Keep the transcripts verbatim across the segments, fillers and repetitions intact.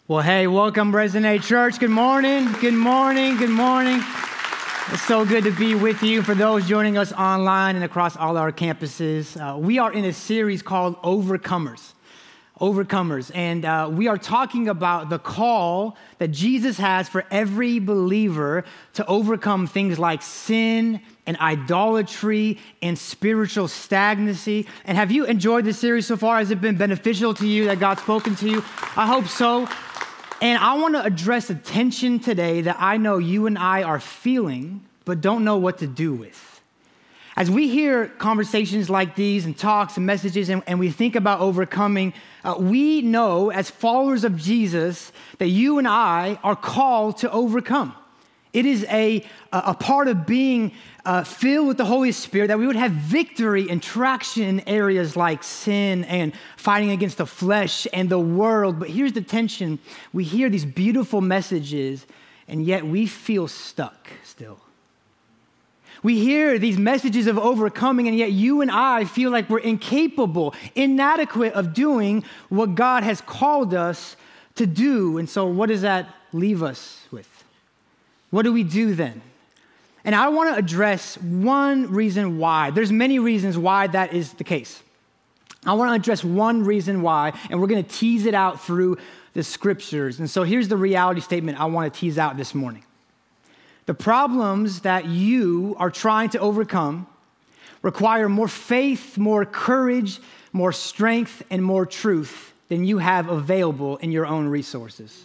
Well, hey, welcome, Resonate Church. Good morning, good morning, good morning. It's so good to be with you. For those joining us online and across all our campuses, uh, we are in a series called Overcomers. Overcomers. And uh, we are talking about the call that Jesus has for every believer to overcome things like sin and idolatry and spiritual stagnancy. And have you enjoyed this series so far? Has it been beneficial to you, that God's spoken to you? I hope so. And I want to address a tension today that I know you and I are feeling, but don't know what to do with. As we hear conversations like these and talks and messages, and, and we think about overcoming, uh, we know as followers of Jesus that you and I are called to overcome. It is a, a part of being uh, filled with the Holy Spirit that we would have victory and traction in areas like sin and fighting against the flesh and the world. But here's the tension. We hear these beautiful messages, and yet we feel stuck still. We hear these messages of overcoming, and yet you and I feel like we're incapable, inadequate of doing what God has called us to do. And so what does that leave us with? What do we do then? And I want to address one reason why. There's many reasons why that is the case. I want to address one reason why, and we're going to tease it out through the scriptures. And so here's the reality statement I want to tease out this morning. The problems that you are trying to overcome require more faith, more courage, more strength, and more truth than you have available in your own resources.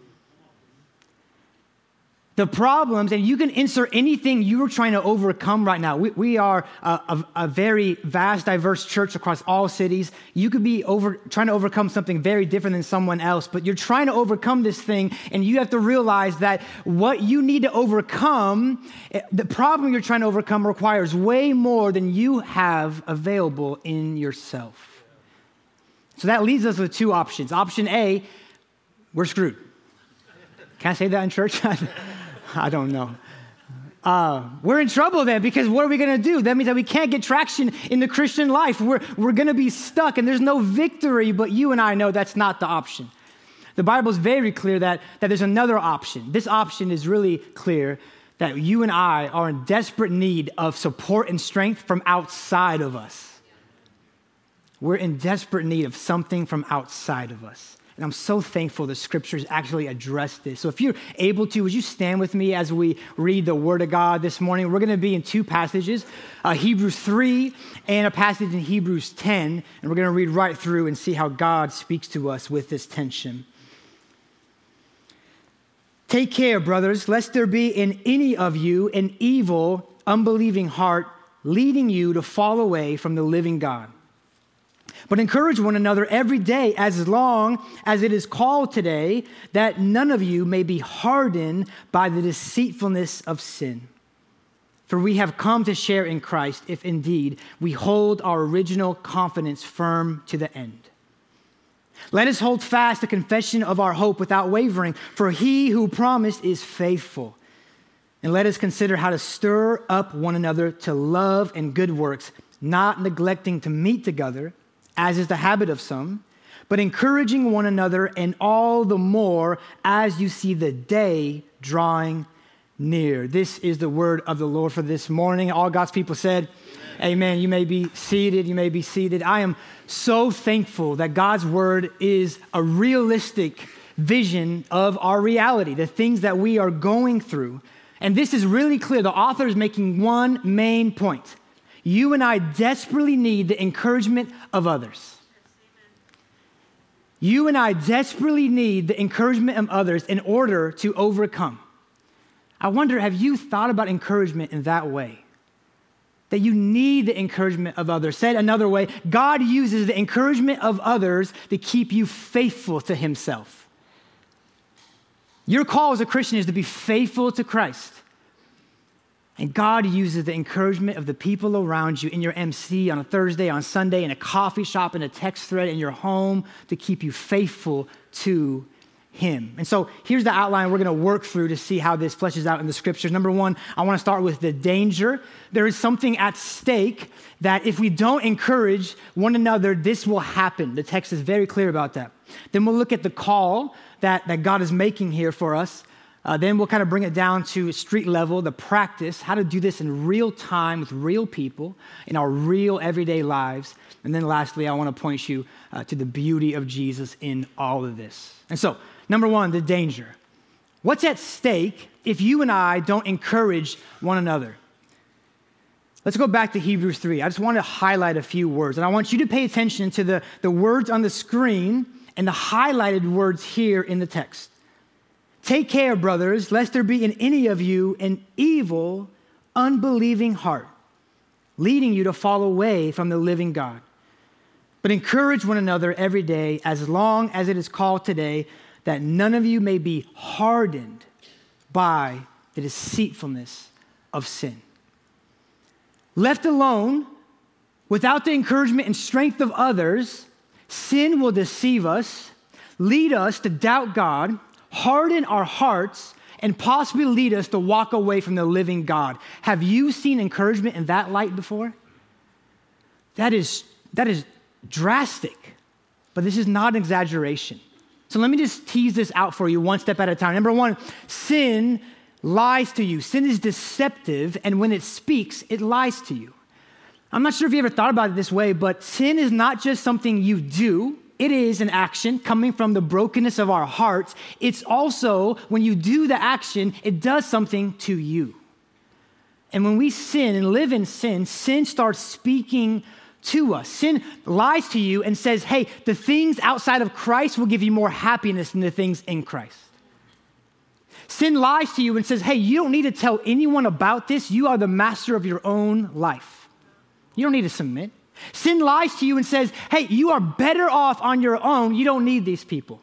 The problems, and you can insert anything you're trying to overcome right now. We, we are a, a, a very vast, diverse church across all cities. You could be over trying to overcome something very different than someone else, but you're trying to overcome this thing, and you have to realize that what you need to overcome, the problem you're trying to overcome requires way more than you have available in yourself. So that leaves us with two options. Option A, we're screwed. Can I say that in church? I don't know. Uh, we're in trouble then, because what are we going to do? That means that we can't get traction in the Christian life. We're, we're going to be stuck, and there's no victory, but you and I know that's not the option. The Bible is very clear that, that there's another option. This option is really clear, that you and I are in desperate need of support and strength from outside of us. We're in desperate need of something from outside of us. And I'm so thankful the scriptures actually address this. So if you're able to, would you stand with me as we read the word of God this morning? We're going to be in two passages, uh, Hebrews three and a passage in Hebrews ten. And we're going to read right through and see how God speaks to us with this tension. Take care, brothers, lest there be in any of you an evil, unbelieving heart leading you to fall away from the living God. But encourage one another every day, as long as it is called today, that none of you may be hardened by the deceitfulness of sin. For we have come to share in Christ, if indeed we hold our original confidence firm to the end. Let us hold fast the confession of our hope without wavering, for he who promised is faithful. And let us consider how to stir up one another to love and good works, not neglecting to meet together, as is the habit of some, but encouraging one another, and all the more as you see the day drawing near. This is the word of the Lord for this morning. All God's people said, Amen. Amen. You may be seated. You may be seated. I am so thankful that God's word is a realistic vision of our reality, the things that we are going through. And this is really clear. The author is making one main point. You and I desperately need the encouragement of others. You and I desperately need the encouragement of others in order to overcome. I wonder, have you thought about encouragement in that way? That you need the encouragement of others. Said another way, God uses the encouragement of others to keep you faithful to himself. Your call as a Christian is to be faithful to Christ. And God uses the encouragement of the people around you in your M C on a Thursday, on Sunday, in a coffee shop, in a text thread, in your home to keep you faithful to him. And so here's the outline we're going to work through to see how this fleshes out in the scriptures. Number one, I want to start with the danger. There is something at stake that if we don't encourage one another, this will happen. The text is very clear about that. Then we'll look at the call that, that God is making here for us. Uh, then we'll kind of bring it down to street level, the practice, how to do this in real time with real people in our real everyday lives. And then lastly, I want to point you uh, to the beauty of Jesus in all of this. And so, number one, the danger. What's at stake if you and I don't encourage one another? Let's go back to Hebrews three. I just want to highlight a few words, and I want you to pay attention to the, the words on the screen and the highlighted words here in the text. Take care, brothers, lest there be in any of you an evil, unbelieving heart, leading you to fall away from the living God. But encourage one another every day, as long as it is called today, that none of you may be hardened by the deceitfulness of sin. Left alone, without the encouragement and strength of others, sin will deceive us, lead us to doubt God, harden our hearts, and possibly lead us to walk away from the living God. Have you seen encouragement in that light before? That is, that is drastic, but this is not an exaggeration. So let me just tease this out for you one step at a time. Number one, sin lies to you. Sin is deceptive, and when it speaks, it lies to you. I'm not sure if you ever thought about it this way, but sin is not just something you do. It is an action coming from the brokenness of our hearts. It's also, when you do the action, it does something to you. And when we sin and live in sin, sin starts speaking to us. Sin lies to you and says, hey, the things outside of Christ will give you more happiness than the things in Christ. Sin lies to you and says, hey, you don't need to tell anyone about this. You are the master of your own life. You don't need to submit. Sin lies to you and says, hey, you are better off on your own. You don't need these people.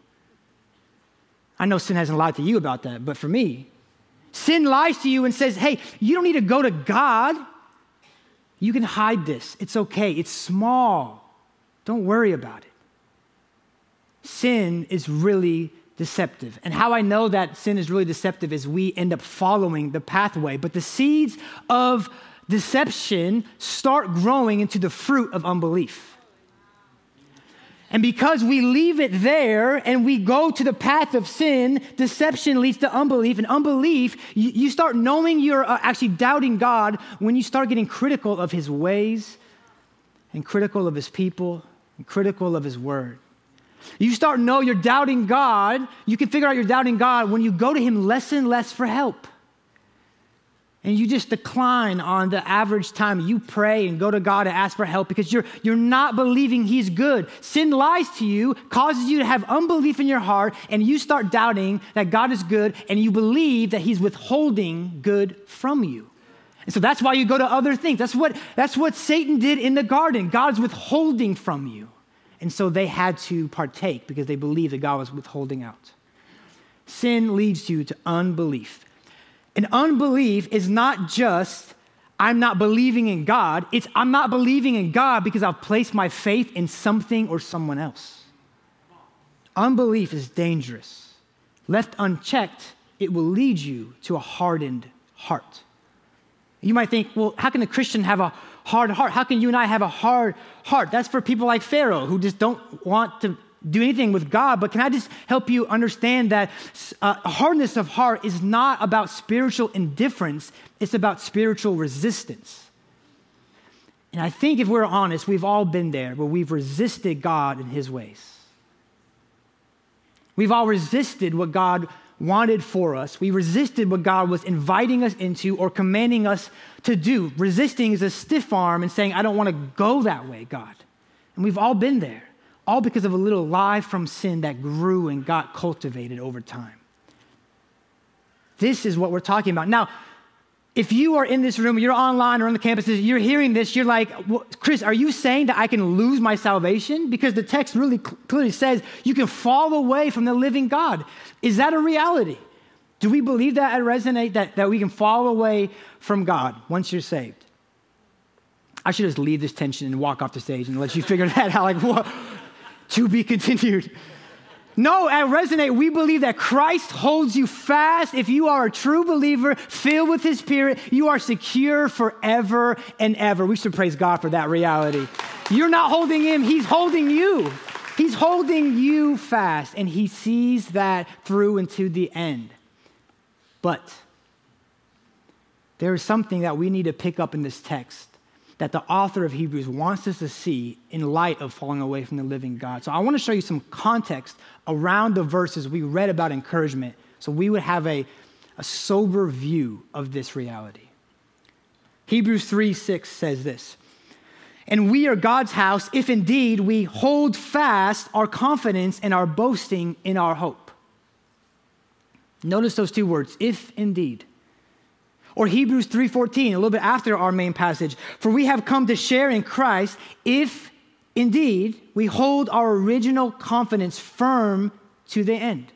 I know sin hasn't lied to you about that, but for me, sin lies to you and says, hey, you don't need to go to God. You can hide this. It's okay. It's small. Don't worry about it. Sin is really deceptive. And how I know that sin is really deceptive is we end up following the pathway. But the seeds of deception start growing into the fruit of unbelief. And because we leave it there and we go to the path of sin, deception leads to unbelief. And unbelief, you, you start knowing you're uh, actually doubting God when you start getting critical of his ways and critical of his people and critical of his word. You start to know you're doubting God. You can figure out you're doubting God when you go to him less and less for help. And you just decline on the average time you pray and go to God and ask for help because you're, you're not believing he's good. Sin lies to you, causes you to have unbelief in your heart, and you start doubting that God is good, and you believe that he's withholding good from you. And so that's why you go to other things. That's what, that's what Satan did in the garden. God's withholding from you. And so they had to partake because they believed that God was withholding out. Sin leads you to unbelief. And unbelief is not just, I'm not believing in God. It's, I'm not believing in God because I've placed my faith in something or someone else. Unbelief is dangerous. Left unchecked, it will lead you to a hardened heart. You might think, well, how can a Christian have a hard heart? How can you and I have a hard heart? That's for people like Pharaoh who just don't want to do anything with God. But can I just help you understand that uh, hardness of heart is not about spiritual indifference. It's about spiritual resistance. And I think if we're honest, we've all been there where we've resisted God in his ways. We've all resisted what God wanted for us. We resisted what God was inviting us into or commanding us to do. Resisting is a stiff arm and saying, I don't want to go that way, God. And we've all been there. All because of a little lie from sin that grew and got cultivated over time. This is what we're talking about. Now, if you are in this room, you're online or on the campuses, you're hearing this, you're like, well, Chris, are you saying that I can lose my salvation? Because the text really clearly says you can fall away from the living God. Is that a reality? Do we believe that at Resonate, that, that we can fall away from God once you're saved? I should just leave this tension and walk off the stage and let you figure that out. Like, what? To be continued. No, at Resonate, we believe that Christ holds you fast. If you are a true believer, filled with his Spirit, you are secure forever and ever. We should praise God for that reality. You're not holding him, he's holding you. He's holding you fast, and he sees that through into the end. But there is something that we need to pick up in this text that the author of Hebrews wants us to see in light of falling away from the living God. So I want to show you some context around the verses we read about encouragement so we would have a, a sober view of this reality. Hebrews three six says this, "And we are God's house if indeed we hold fast our confidence and our boasting in our hope." Notice those two words, if indeed. Or Hebrews three fourteen, a little bit after our main passage, "For we have come to share in Christ if indeed we hold our original confidence firm to the end."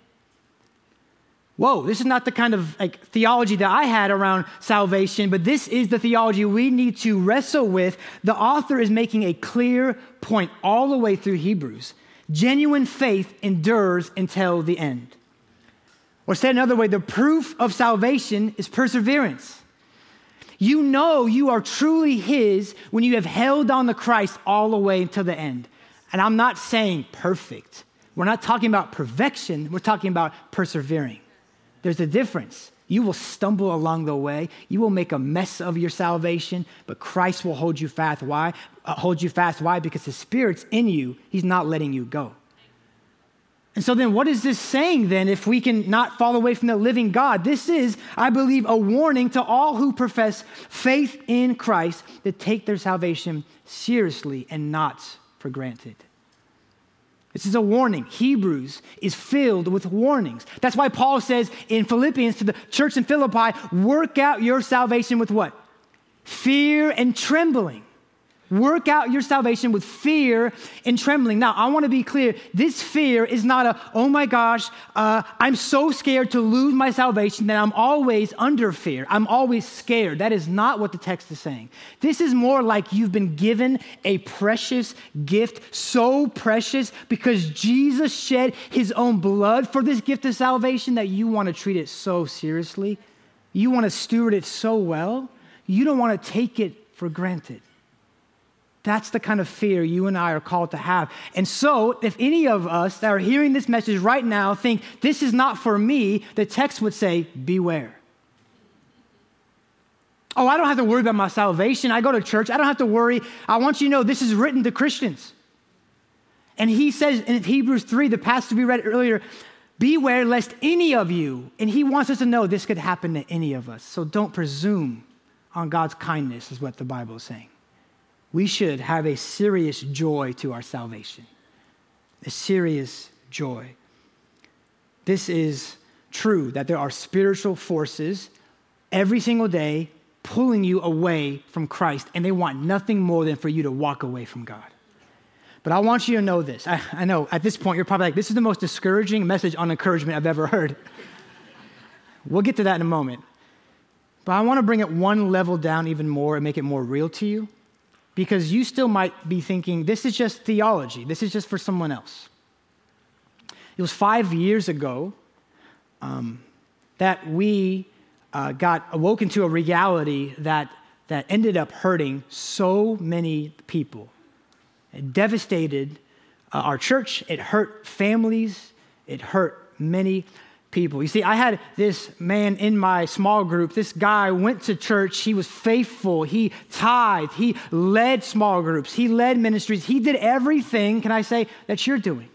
Whoa, this is not the kind of like theology that I had around salvation, but this is the theology we need to wrestle with. The author is making a clear point all the way through Hebrews. Genuine faith endures until the end. Or said another way, the proof of salvation is perseverance. You know you are truly his when you have held on to Christ all the way until the end. And I'm not saying perfect. We're not talking about perfection. We're talking about persevering. There's a difference. You will stumble along the way. You will make a mess of your salvation, but Christ will hold you fast. Why? Uh, hold you fast. Why? Because the Spirit's in you. He's not letting you go. And so then what is this saying then if we can not fall away from the living God? This is, I believe, a warning to all who profess faith in Christ to take their salvation seriously and not for granted. This is a warning. Hebrews is filled with warnings. That's why Paul says in Philippians to the church in Philippi, work out your salvation with what? Fear and trembling. Work out your salvation with fear and trembling. Now, I want to be clear. This fear is not a, oh my gosh, uh, I'm so scared to lose my salvation that I'm always under fear. I'm always scared. That is not what the text is saying. This is more like you've been given a precious gift, so precious because Jesus shed his own blood for this gift of salvation that you want to treat it so seriously. You want to steward it so well. You don't want to take it for granted. That's the kind of fear you and I are called to have. And so, if any of us that are hearing this message right now think this is not for me, the text would say, beware. Oh, I don't have to worry about my salvation. I go to church. I don't have to worry. I want you to know this is written to Christians. And he says in Hebrews three, the passage we read earlier, beware lest any of you, and he wants us to know this could happen to any of us. So don't presume on God's kindness is what the Bible is saying. We should have a serious joy to our salvation, a serious joy. This is true that there are spiritual forces every single day pulling you away from Christ, and they want nothing more than for you to walk away from God. But I want you to know this. I, I know at this point you're probably like, this is the most discouraging message on encouragement I've ever heard. We'll get to that in a moment. But I want to bring it one level down even more and make it more real to you. Because you still might be thinking, this is just theology. This is just for someone else. It was five years ago um, that we uh, got awoken to a reality that, that ended up hurting so many people. It devastated uh, our church. It hurt families. It hurt many people. You see, I had this man in my small group. This guy went to church. He was faithful. He tithed. He led small groups. He led ministries. He did everything, can I say, that you're doing.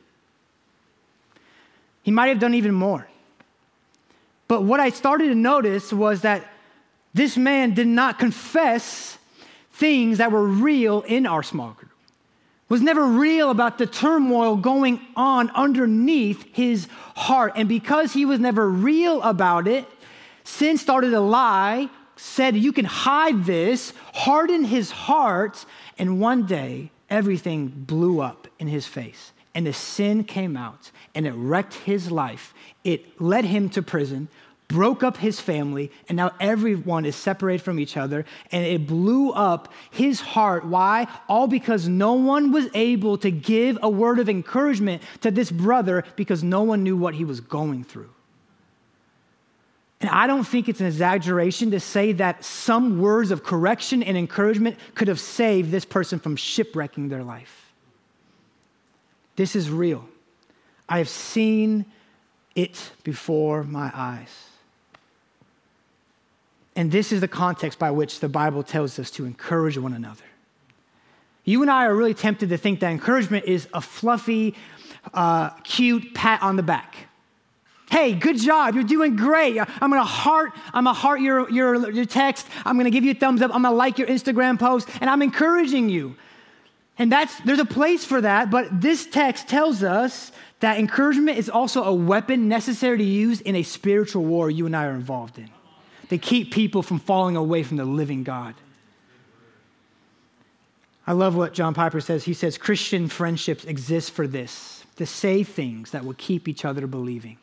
He might have done even more. But what I started to notice was that this man did not confess things that were real in our small group. Was never real about the turmoil going on underneath his heart. And because he was never real about it, sin started to lie, said you can hide this, hardened his heart, and one day everything blew up in his face. And the sin came out, and it wrecked his life. It led him to prison, broke up his family, and now everyone is separated from each other, and it blew up his heart. Why? All because no one was able to give a word of encouragement to this brother because no one knew what he was going through. And I don't think it's an exaggeration to say that some words of correction and encouragement could have saved this person from shipwrecking their life. This is real. I have seen it before my eyes. And this is the context by which the Bible tells us to encourage one another. You and I are really tempted to think that encouragement is a fluffy, uh, cute pat on the back. Hey, good job. You're doing great. I'm going to heart, I'm going to heart your, your, your text. I'm going to give you a thumbs up. I'm going to like your Instagram post, and I'm encouraging you. And that's, there's a place for that, but this text tells us that encouragement is also a weapon necessary to use in a spiritual war you and I are involved in, to keep people from falling away from the living God. I love what John Piper says. He says, Christian friendships exist for this, to say things that will keep each other believing.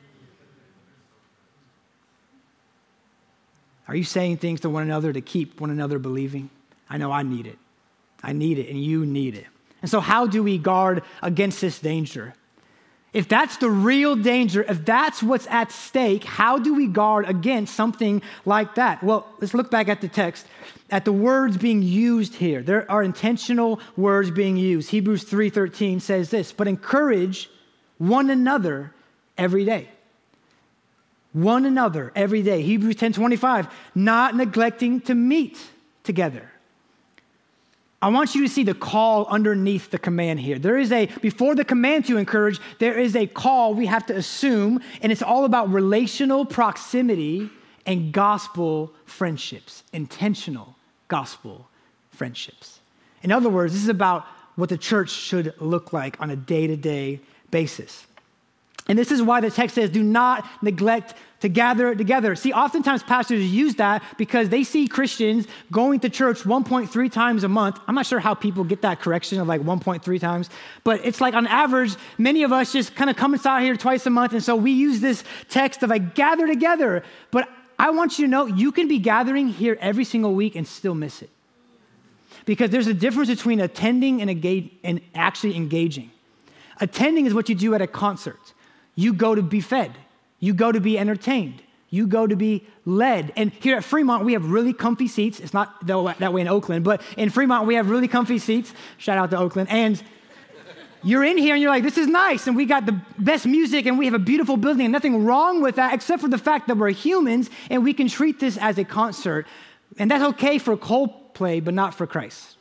Are you saying things to one another to keep one another believing? I know I need it. I need it, and you need it. And so how do we guard against this danger? If that's the real danger, if that's what's at stake, how do we guard against something like that? Well, let's look back at the text, at the words being used here. There are intentional words being used. Hebrews three thirteen says this, but encourage one another every day. One another every day. Hebrews ten twenty-five, not neglecting to meet together. I want you to see the call underneath the command here. There is a, before the command to encourage, there is a call we have to assume, and it's all about relational proximity and gospel friendships, intentional gospel friendships. In other words, this is about what the church should look like on a day-to-day basis. And this is why the text says, do not neglect to gather together. See, oftentimes pastors use that because they see Christians going to church one point three times a month. I'm not sure how people get that correction of like one point three times, but it's like on average, many of us just kind of come inside here twice a month. And so we use this text of like gather together. But I want you to know you can be gathering here every single week and still miss it. Because there's a difference between attending and, engage, and actually engaging. Attending is what you do at a concert. You go to be fed. You go to be entertained. You go to be led. And here at Fremont, we have really comfy seats. It's not that way in Oakland, but in Fremont, we have really comfy seats. Shout out to Oakland. And you're in here and you're like, this is nice. And we got the best music and we have a beautiful building and nothing wrong with that except for the fact that we're humans and we can treat this as a concert. And that's okay for Coldplay, but not for Christ.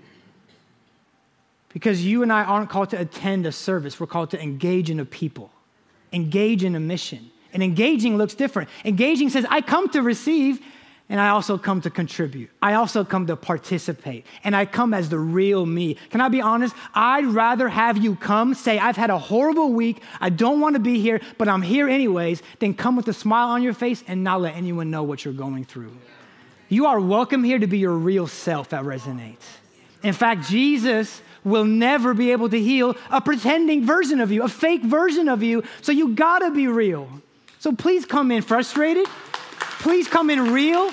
Because you and I aren't called to attend a service. We're called to engage in a people. Engage in a mission. And engaging looks different. Engaging says, I come to receive, and I also come to contribute. I also come to participate, and I come as the real me. Can I be honest? I'd rather have you come, say, I've had a horrible week, I don't want to be here, but I'm here anyways, than come with a smile on your face and not let anyone know what you're going through. You are welcome here to be your real self at Resonate. In fact, Jesus will never be able to heal a pretending version of you, a fake version of you, so you gotta be real. So please come in frustrated. Please come in real.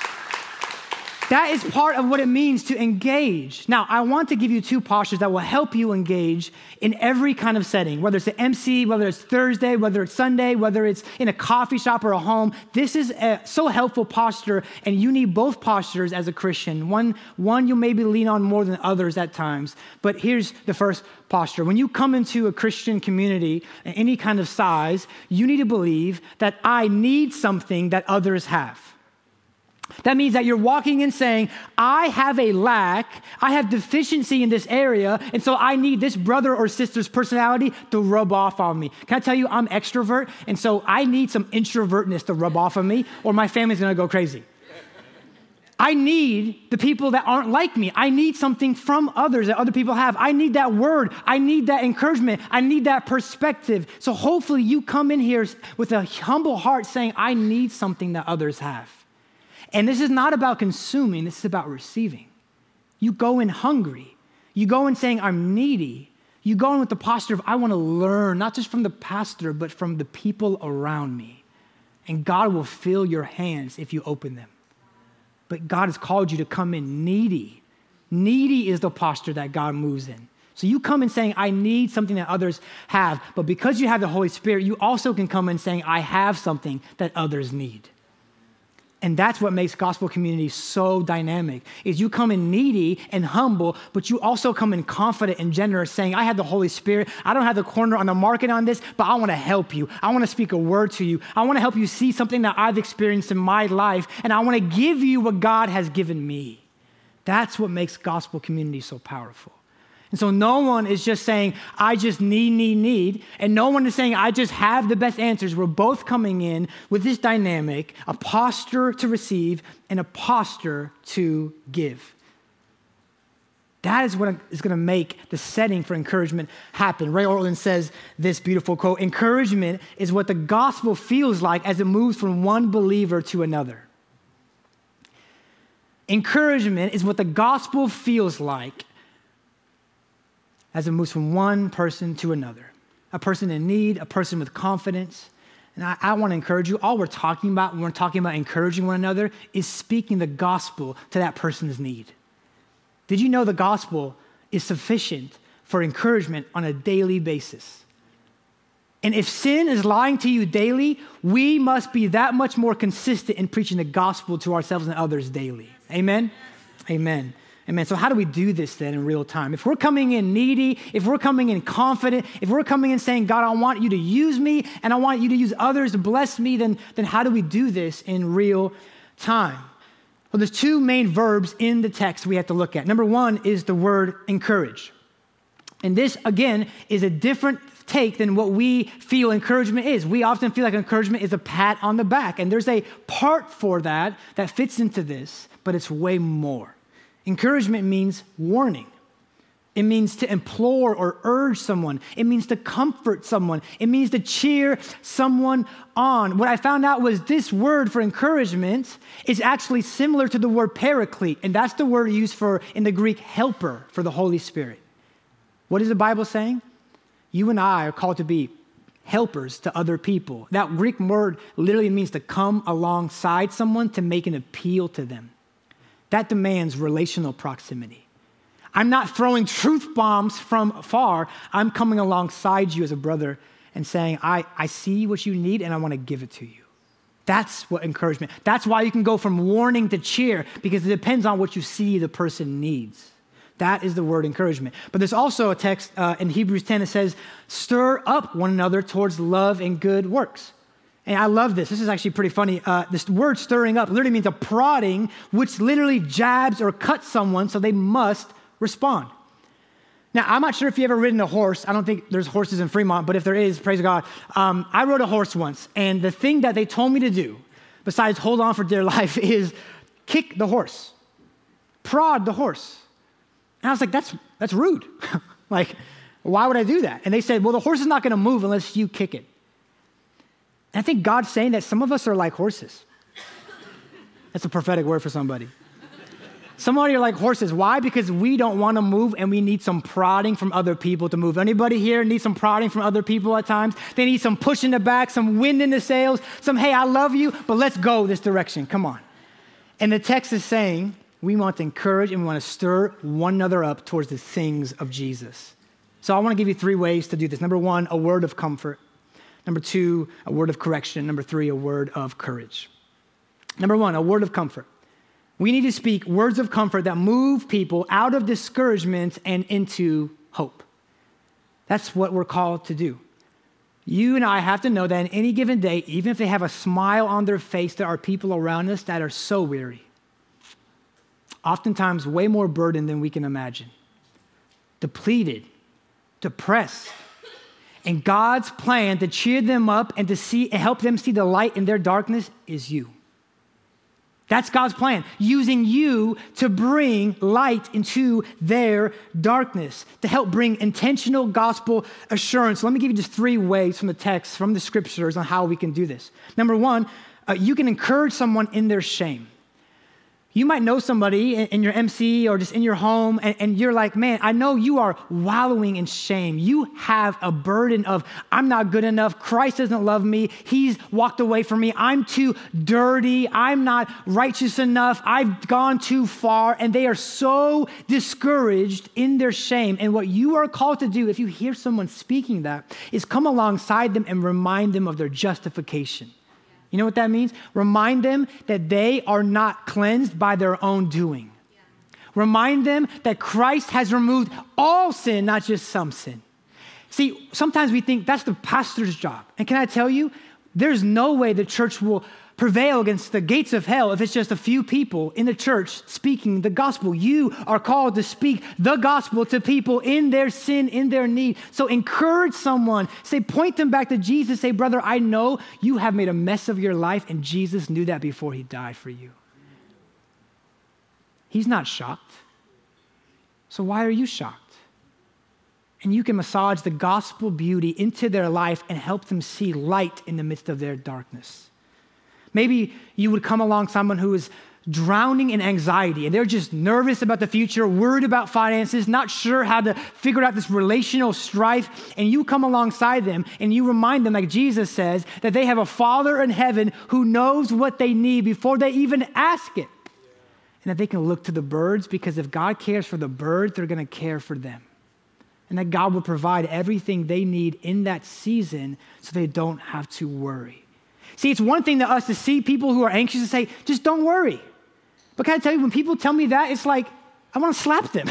That is part of what it means to engage. Now, I want to give you two postures that will help you engage in every kind of setting, whether it's an M C, whether it's Thursday, whether it's Sunday, whether it's in a coffee shop or a home. This is a so helpful posture, and you need both postures as a Christian. One, one you maybe lean on more than others at times, but here's the first posture. When you come into a Christian community, any kind of size, you need to believe that I need something that others have. That means that you're walking in saying, I have a lack, I have deficiency in this area, and so I need this brother or sister's personality to rub off on me. Can I tell you, I'm extrovert, and so I need some introvertness to rub off on me, or my family's gonna go crazy. I need the people that aren't like me. I need something from others that other people have. I need that word. I need that encouragement. I need that perspective. So hopefully you come in here with a humble heart saying, I need something that others have. And this is not about consuming, this is about receiving. You go in hungry. You go in saying, I'm needy. You go in with the posture of, I want to learn, not just from the pastor, but from the people around me. And God will fill your hands if you open them. But God has called you to come in needy. Needy is the posture that God moves in. So you come in saying, I need something that others have. But because you have the Holy Spirit, you also can come in saying, I have something that others need. And that's what makes gospel community so dynamic, is you come in needy and humble, but you also come in confident and generous, saying, I have the Holy Spirit. I don't have the corner on the market on this, but I want to help you. I want to speak a word to you. I want to help you see something that I've experienced in my life, and I want to give you what God has given me. That's what makes gospel community so powerful. And so no one is just saying, I just need, need, need. And no one is saying, I just have the best answers. We're both coming in with this dynamic, a posture to receive and a posture to give. That is what is going to make the setting for encouragement happen. Ray Ortlund says this beautiful quote, encouragement is what the gospel feels like as it moves from one believer to another. Encouragement is what the gospel feels like as it moves from one person to another. A person in need, a person with confidence. And I, I want to encourage you, all we're talking about when we're talking about encouraging one another is speaking the gospel to that person's need. Did you know the gospel is sufficient for encouragement on a daily basis? And if sin is lying to you daily, we must be that much more consistent in preaching the gospel to ourselves and others daily. Amen? Amen. Amen. So how do we do this then in real time? If we're coming in needy, if we're coming in confident, if we're coming in saying, God, I want you to use me and I want you to use others to bless me, then, then how do we do this in real time? Well, there's two main verbs in the text we have to look at. Number one is the word encourage. And this, again, is a different take than what we feel encouragement is. We often feel like encouragement is a pat on the back. And there's a part for that that fits into this, but it's way more. Encouragement means warning. It means to implore or urge someone. It means to comfort someone. It means to cheer someone on. What I found out was this word for encouragement is actually similar to the word paraclete, and that's the word used for, in the Greek, helper for the Holy Spirit. What is the Bible saying? You and I are called to be helpers to other people. That Greek word literally means to come alongside someone to make an appeal to them. That demands relational proximity. I'm not throwing truth bombs from afar. I'm coming alongside you as a brother and saying, I, I see what you need and I want to give it to you. That's what encouragement. That's why you can go from warning to cheer, because it depends on what you see the person needs. That is the word encouragement. But there's also a text uh, in Hebrews ten that says, stir up one another towards love and good works. And I love this. This is actually pretty funny. Uh, this word stirring up literally means a prodding, which literally jabs or cuts someone, so they must respond. Now, I'm not sure if you've ever ridden a horse. I don't think there's horses in Fremont, but if there is, praise God. Um, I rode a horse once, and the thing that they told me to do, besides hold on for dear life, is kick the horse, prod the horse. And I was like, that's, that's rude. Like, why would I do that? And they said, well, the horse is not going to move unless you kick it. And I think God's saying that some of us are like horses. That's a prophetic word for somebody. Some of you are like horses. Why? Because we don't want to move and we need some prodding from other people to move. Anybody here need some prodding from other people at times? They need some push in the back, some wind in the sails, some, hey, I love you, but let's go this direction. Come on. And the text is saying we want to encourage and we want to stir one another up towards the things of Jesus. So I want to give you three ways to do this. Number one, a word of comfort. Number two, a word of correction. Number three, a word of courage. Number one, a word of comfort. We need to speak words of comfort that move people out of discouragement and into hope. That's what we're called to do. You and I have to know that in any given day, even if they have a smile on their face, there are people around us that are so weary. Oftentimes way more burdened than we can imagine. Depleted, depressed. And God's plan to cheer them up and to see and help them see the light in their darkness is you. That's God's plan, using you to bring light into their darkness, to help bring intentional gospel assurance. Let me give you just three ways from the text, from the scriptures on how we can do this. Number one, uh, you can encourage someone in their shame. You might know somebody in, in your M C or just in your home, and, and you're like, man, I know you are wallowing in shame. You have a burden of, I'm not good enough. Christ doesn't love me. He's walked away from me. I'm too dirty. I'm not righteous enough. I've gone too far. And they are so discouraged in their shame. And what you are called to do, if you hear someone speaking that, is come alongside them and remind them of their justification. You know what that means? Remind them that they are not cleansed by their own doing. Yeah. Remind them that Christ has removed all sin, not just some sin. See, sometimes we think that's the pastor's job. And can I tell you, there's no way the church will prevail against the gates of hell if it's just a few people in the church speaking the gospel. You are called to speak the gospel to people in their sin, in their need. So encourage someone. Say, point them back to Jesus. Say, brother, I know you have made a mess of your life, and Jesus knew that before he died for you. He's not shocked. So why are you shocked? And you can massage the gospel beauty into their life and help them see light in the midst of their darkness. Maybe you would come along someone who is drowning in anxiety and they're just nervous about the future, worried about finances, not sure how to figure out this relational strife. And you come alongside them and you remind them, like Jesus says, that they have a Father in heaven who knows what they need before they even ask it. And that they can look to the birds, because if God cares for the birds, they're going to care for them. And that God will provide everything they need in that season so they don't have to worry. See, it's one thing to us to see people who are anxious and say, just don't worry. But can I tell you, when people tell me that, it's like, I want to slap them.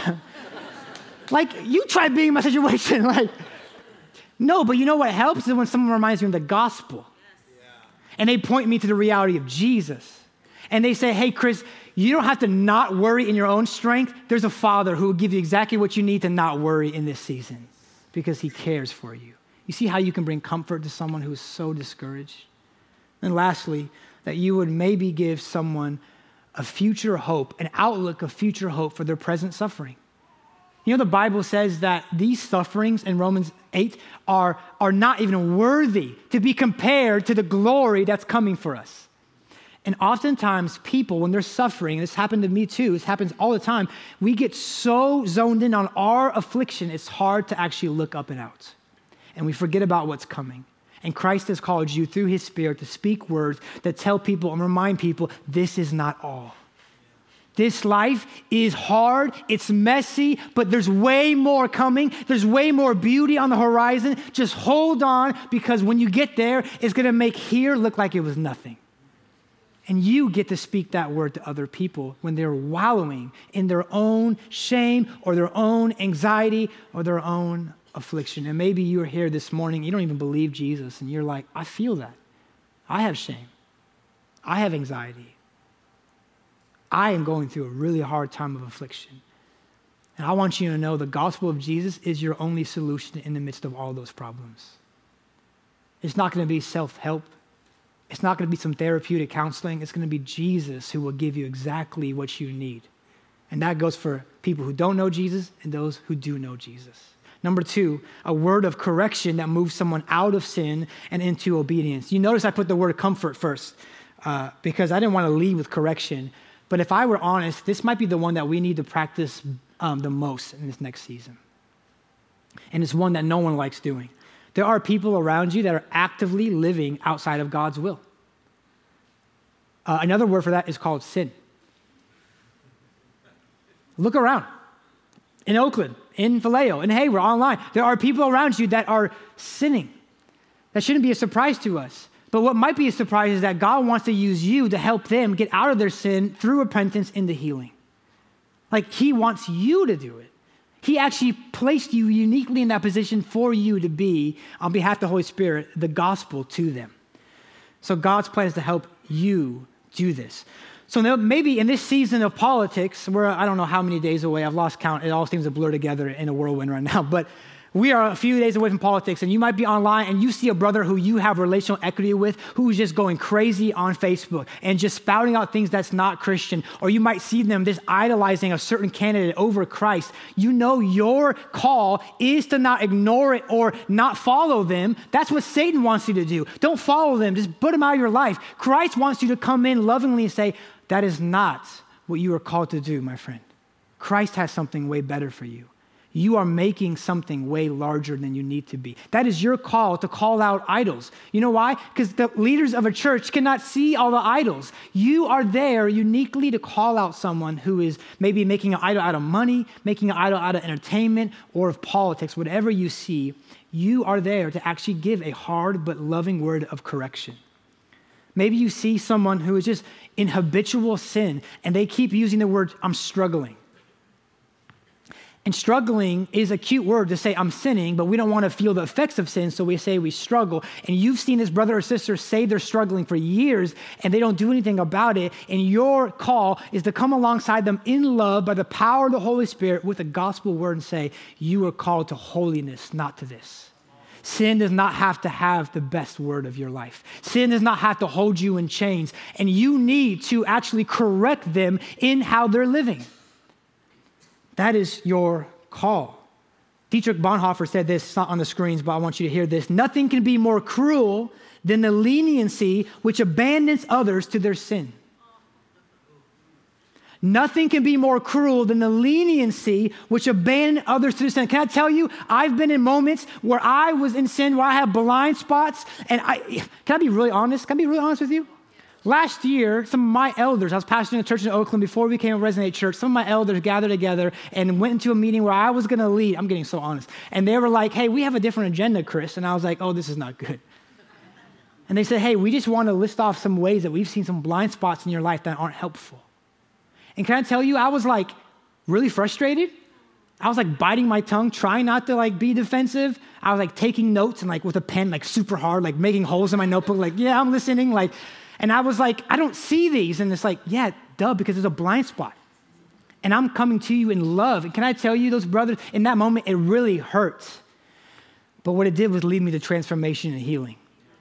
Like, you try being in my situation. Like, no, but you know what helps is when someone reminds me of the gospel. Yes. Yeah. And they point me to the reality of Jesus. And they say, hey, Chris, you don't have to not worry in your own strength. There's a Father who will give you exactly what you need to not worry in this season because he cares for you. You see how you can bring comfort to someone who is so discouraged? And lastly, that you would maybe give someone a future hope, an outlook of future hope for their present suffering. You know, the Bible says that these sufferings in Romans eight are, are not even worthy to be compared to the glory that's coming for us. And oftentimes people, when they're suffering, this happened to me too, this happens all the time, we get so zoned in on our affliction, it's hard to actually look up and out. And we forget about what's coming. And Christ has called you through his Spirit to speak words that tell people and remind people, this is not all. This life is hard, it's messy, but there's way more coming. There's way more beauty on the horizon. Just hold on, because when you get there, it's going to make here look like it was nothing. And you get to speak that word to other people when they're wallowing in their own shame or their own anxiety or their own affliction. And maybe you're here this morning, you don't even believe Jesus, and you're like, I feel that. I have shame. I have anxiety. I am going through a really hard time of affliction. And I want you to know the gospel of Jesus is your only solution in the midst of all those problems. It's not going to be self-help. It's not going to be some therapeutic counseling. It's going to be Jesus who will give you exactly what you need. And that goes for people who don't know Jesus and those who do know Jesus. Number two, a word of correction that moves someone out of sin and into obedience. You notice I put the word comfort first uh, because I didn't want to lead with correction. But if I were honest, this might be the one that we need to practice um, the most in this next season. And it's one that no one likes doing. There are people around you that are actively living outside of God's will. Uh, another word for that is called sin. Look around. In Oakland, in Vallejo, in Hayward, online, there are people around you that are sinning. That shouldn't be a surprise to us. But what might be a surprise is that God wants to use you to help them get out of their sin through repentance into healing. Like, he wants you to do it. He actually placed you uniquely in that position for you to be, on behalf of the Holy Spirit, the gospel to them. So God's plan is to help you do this. So now maybe in this season of politics, we're, I don't know how many days away, I've lost count, it all seems to blur together in a whirlwind right now, but we are a few days away from politics, and you might be online and you see a brother who you have relational equity with who's just going crazy on Facebook and just spouting out things that's not Christian, or you might see them just idolizing a certain candidate over Christ. You know your call is to not ignore it or not follow them. That's what Satan wants you to do. Don't follow them. Just put them out of your life. Christ wants you to come in lovingly and say, that is not what you are called to do, my friend. Christ has something way better for you. You are making something way larger than you need to be. That is your call to call out idols. You know why? Because the leaders of a church cannot see all the idols. You are there uniquely to call out someone who is maybe making an idol out of money, making an idol out of entertainment, or of politics. Whatever you see, you are there to actually give a hard but loving word of correction. Maybe you see someone who is just in habitual sin and they keep using the word, I'm struggling. And struggling is a cute word to say I'm sinning, but we don't want to feel the effects of sin, so we say we struggle. And you've seen this brother or sister say they're struggling for years and they don't do anything about it. And your call is to come alongside them in love by the power of the Holy Spirit with a gospel word and say, you are called to holiness, not to this. Sin does not have to have the best word of your life. Sin does not have to hold you in chains. And you need to actually correct them in how they're living. That is your call. Dietrich Bonhoeffer said this, it's not on the screens, but I want you to hear this. Nothing can be more cruel than the leniency which abandons others to their sin. Nothing can be more cruel than the leniency which abandons others to their sin. Can I tell you, I've been in moments where I was in sin, where I have blind spots, and I, can I be really honest? Can I be really honest with you? Last year, some of my elders, I was pastoring a church in Oakland before we became a Resonate Church. Some of my elders gathered together and went into a meeting where I was going to lead. I'm getting so honest. And they were like, hey, we have a different agenda, Chris. And I was like, oh, this is not good. And they said, hey, we just want to list off some ways that we've seen some blind spots in your life that aren't helpful. And can I tell you, I was like really frustrated. I was like biting my tongue, trying not to like be defensive. I was like taking notes and like with a pen, like super hard, like making holes in my notebook, like, yeah, I'm listening. Like, and I was like, I don't see these. And it's like, yeah, duh, because there's a blind spot. And I'm coming to you in love. And can I tell you, those brothers, in that moment, it really hurts. But what it did was lead me to transformation and healing.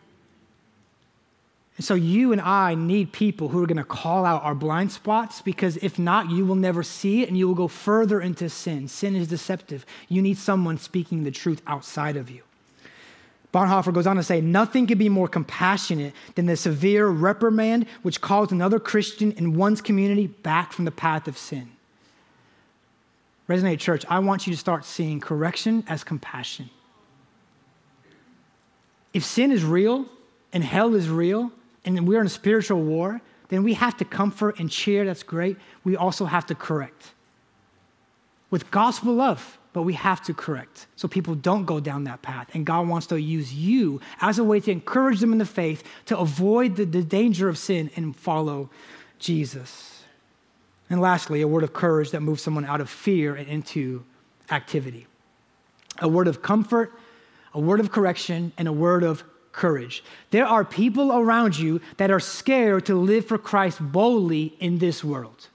And so you and I need people who are going to call out our blind spots, because if not, you will never see it and you will go further into sin. Sin is deceptive. You need someone speaking the truth outside of you. Bonhoeffer goes on to say, nothing can be more compassionate than the severe reprimand which calls another Christian in one's community back from the path of sin. Resonate Church, I want you to start seeing correction as compassion. If sin is real and hell is real and we're in a spiritual war, then we have to comfort and cheer. That's great. We also have to correct with gospel love. But we have to correct so people don't go down that path. And God wants to use you as a way to encourage them in the faith, to avoid the, the danger of sin and follow Jesus. And lastly, a word of courage that moves someone out of fear and into activity. A word of comfort, a word of correction, and a word of courage. There are people around you that are scared to live for Christ boldly in this world.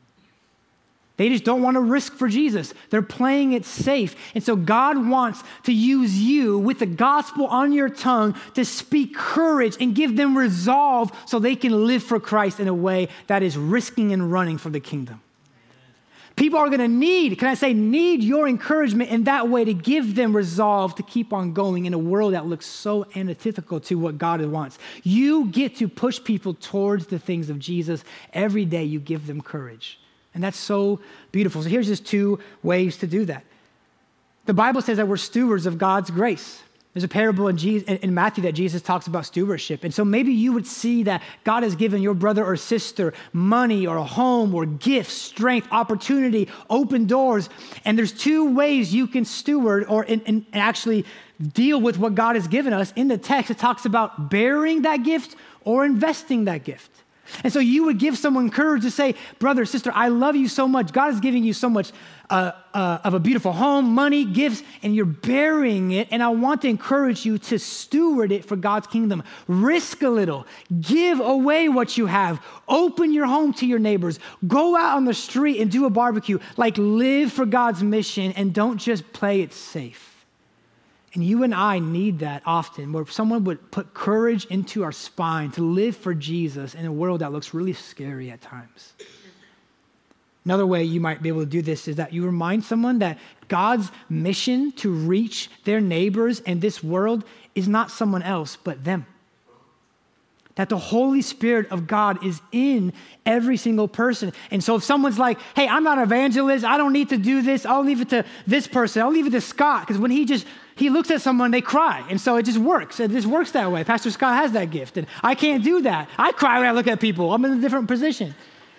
They just don't want to risk for Jesus. They're playing it safe. And so God wants to use you with the gospel on your tongue to speak courage and give them resolve so they can live for Christ in a way that is risking and running for the kingdom. People are going to need, can I say, need your encouragement in that way to give them resolve to keep on going in a world that looks so antithetical to what God wants. You get to push people towards the things of Jesus. Every day you give them courage. And that's so beautiful. So here's just two ways to do that. The Bible says that we're stewards of God's grace. There's a parable in, Jesus, in Matthew that Jesus talks about stewardship. And so maybe you would see that God has given your brother or sister money or a home or gifts, strength, opportunity, open doors. And there's two ways you can steward or in, in, actually deal with what God has given us. In the text, it talks about bearing that gift or investing that gift. And so you would give someone courage to say, brother, sister, I love you so much. God is giving you so much uh, uh, of a beautiful home, money, gifts, and you're burying it. And I want to encourage you to steward it for God's kingdom. Risk a little. Give away what you have. Open your home to your neighbors. Go out on the street and do a barbecue. Like, live for God's mission and don't just play it safe. And you and I need that often, where someone would put courage into our spine to live for Jesus in a world that looks really scary at times. Another way you might be able to do this is that you remind someone that God's mission to reach their neighbors in this world is not someone else, but them. That the Holy Spirit of God is in every single person. And so if someone's like, hey, I'm not an evangelist, I don't need to do this, I'll leave it to this person, I'll leave it to Scott, because when he just, he looks at someone, they cry. And so it just works. It just works that way. Pastor Scott has that gift. And I can't do that. I cry when I look at people. I'm in a different position.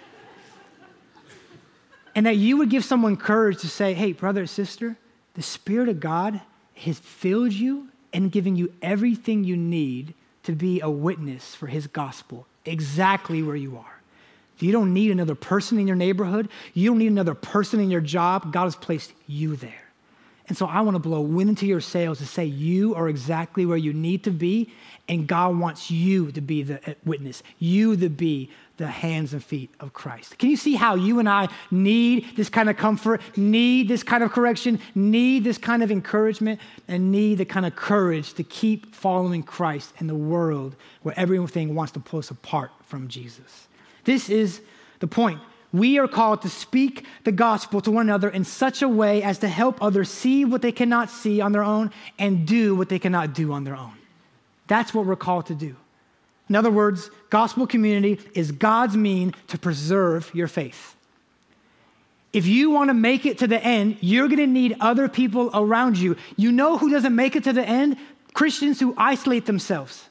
And that you would give someone courage to say, hey, brother, sister, the Spirit of God has filled you and giving you everything you need to be a witness for his gospel exactly where you are. You don't need another person in your neighborhood. You don't need another person in your job. God has placed you there. And so I want to blow wind into your sails to say you are exactly where you need to be, and God wants you to be the witness, you to be the hands and feet of Christ. Can you see how you and I need this kind of comfort, need this kind of correction, need this kind of encouragement, and need the kind of courage to keep following Christ in the world where everything wants to pull us apart from Jesus? This is the point. We are called to speak the gospel to one another in such a way as to help others see what they cannot see on their own and do what they cannot do on their own. That's what we're called to do. In other words, gospel community is God's mean to preserve your faith. If you want to make it to the end, you're going to need other people around you. You know who doesn't make it to the end? Christians who isolate themselves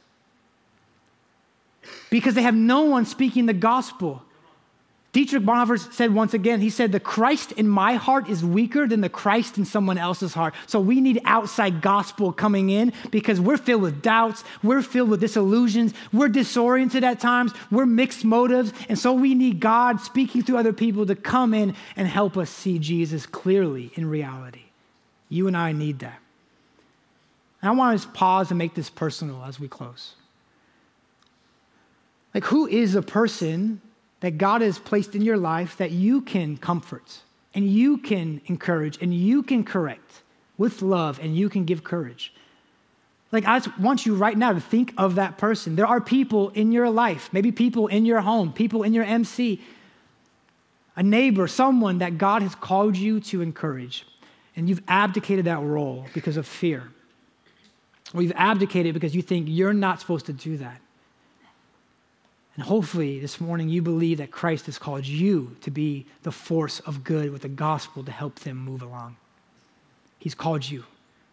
because they have no one speaking the gospel. Dietrich Bonhoeffer said once again, he said, the Christ in my heart is weaker than the Christ in someone else's heart. So we need outside gospel coming in because we're filled with doubts. We're filled with disillusions. We're disoriented at times. We're mixed motives. And so we need God speaking through other people to come in and help us see Jesus clearly in reality. You and I need that. And I want to just pause and make this personal as we close. Like, who is a person that God has placed in your life that you can comfort and you can encourage and you can correct with love and you can give courage? Like, I just want you right now to think of that person. There are people in your life, maybe people in your home, people in your M C, a neighbor, someone that God has called you to encourage, and you've abdicated that role because of fear. Or you've abdicated because you think you're not supposed to do that. And hopefully this morning you believe that Christ has called you to be the force of good with the gospel to help them move along. He's called you.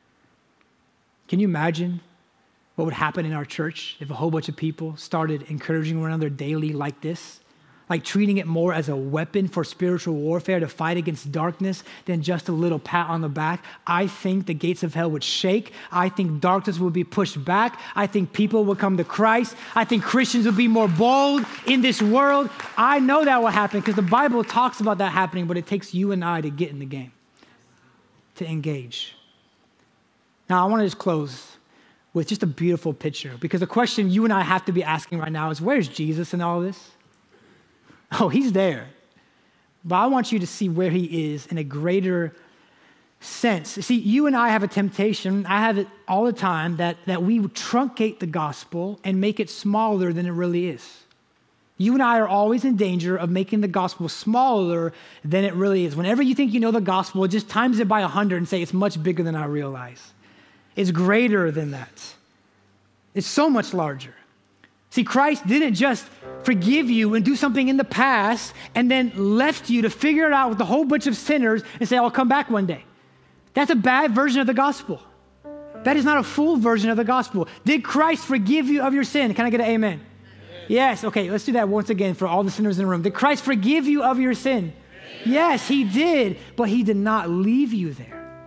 Can you imagine what would happen in our church if a whole bunch of people started encouraging one another daily like this? Like treating it more as a weapon for spiritual warfare to fight against darkness than just a little pat on the back. I think the gates of hell would shake. I think darkness would be pushed back. I think people would come to Christ. I think Christians would be more bold in this world. I know that will happen because the Bible talks about that happening, but it takes you and I to get in the game, to engage. Now, I want to just close with just a beautiful picture, because the question you and I have to be asking right now is, where's Jesus in all of this? Oh, he's there. But I want you to see where he is in a greater sense. See, you and I have a temptation, I have it all the time, that, that we truncate the gospel and make it smaller than it really is. You and I are always in danger of making the gospel smaller than it really is. Whenever you think you know the gospel, just times it by a hundred and say it's much bigger than I realize. It's greater than that. It's so much larger. See, Christ didn't just forgive you and do something in the past and then left you to figure it out with a whole bunch of sinners and say, I'll come back one day. That's a bad version of the gospel. That is not a full version of the gospel. Did Christ forgive you of your sin? Can I get an amen? Amen. Yes. Okay, let's do that once again for all the sinners in the room. Did Christ forgive you of your sin? Amen. Yes, he did, but he did not leave you there.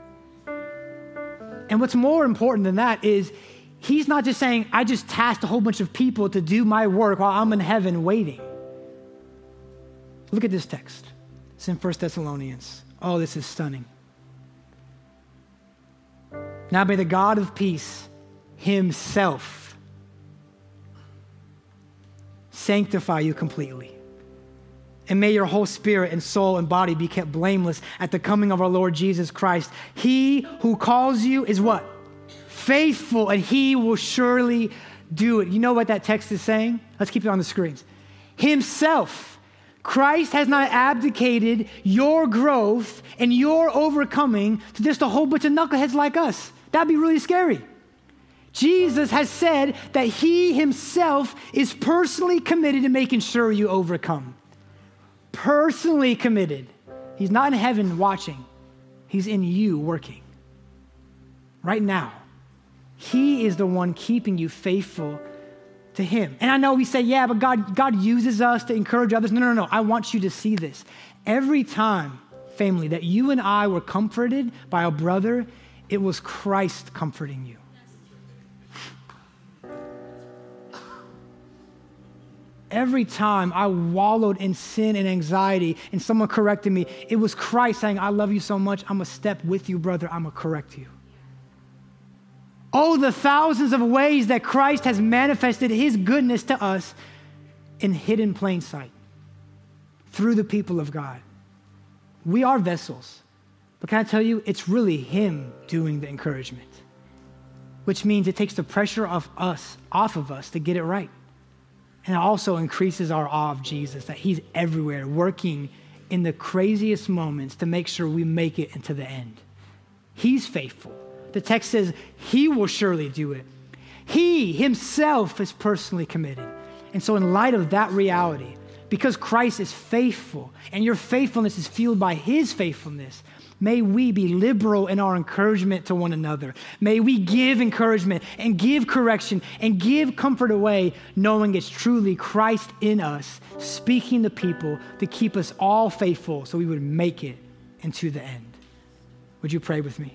And what's more important than that is he's not just saying, I just tasked a whole bunch of people to do my work while I'm in heaven waiting. Look at this text. It's in First Thessalonians. Oh, this is stunning. Now may the God of peace himself sanctify you completely. And may your whole spirit and soul and body be kept blameless at the coming of our Lord Jesus Christ. He who calls you is what? Faithful, and he will surely do it. You know what that text is saying? Let's keep it on the screens. Himself. Christ has not abdicated your growth and your overcoming to just a whole bunch of knuckleheads like us. That'd be really scary. Jesus has said that he himself is personally committed to making sure you overcome. Personally committed. He's not in heaven watching. He's in you working. Right now. He is the one keeping you faithful to him. And I know we say, yeah, but God, God uses us to encourage others. No, no, no. I want you to see this. Every time, family, that you and I were comforted by a brother, it was Christ comforting you. every time I wallowed in sin and anxiety and someone corrected me, it was Christ saying, I love you so much, I'm going to step with you, brother, I'm going to correct you. Oh, the thousands of ways that Christ has manifested his goodness to us in hidden plain sight through the people of God. We are vessels, but can I tell you, it's really him doing the encouragement, which means it takes the pressure of us, off of us to get it right. And it also increases our awe of Jesus, that he's everywhere, working in the craziest moments to make sure we make it into the end. He's faithful. The text says he will surely do it. He himself is personally committed. And so in light of that reality, because Christ is faithful and your faithfulness is fueled by his faithfulness, may we be liberal in our encouragement to one another. May we give encouragement and give correction and give comfort away, knowing it's truly Christ in us, speaking to people to keep us all faithful so we would make it into the end. Would you pray with me?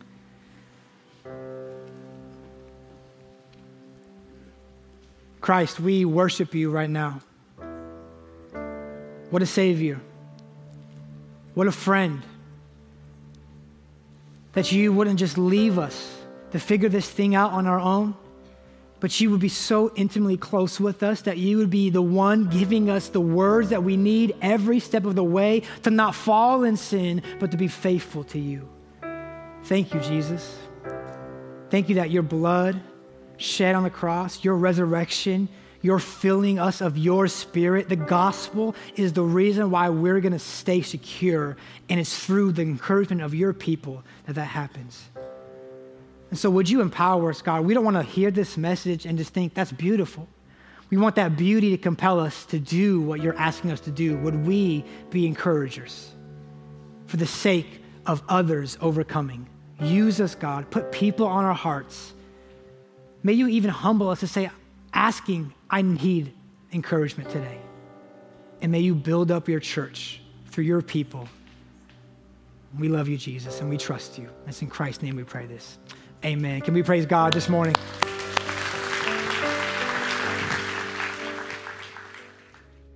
Christ, we worship you right now. What a Savior. What a friend. That you wouldn't just leave us to figure this thing out on our own, but you would be so intimately close with us that you would be the one giving us the words that we need every step of the way to not fall in sin, but to be faithful to you. Thank you, Jesus. Thank you that your blood shed on the cross, your resurrection, your filling us of your spirit, the gospel is the reason why we're going to stay secure. And it's through the encouragement of your people that that happens. And so would you empower us, God? We don't want to hear this message and just think that's beautiful. We want that beauty to compel us to do what you're asking us to do. Would we be encouragers for the sake of others overcoming? Use us, God. Put people on our hearts. May you even humble us to say, asking, I need encouragement today. And may you build up your church through your people. We love you, Jesus, and we trust you. It's in Christ's name we pray this. Amen. Can we praise God this morning?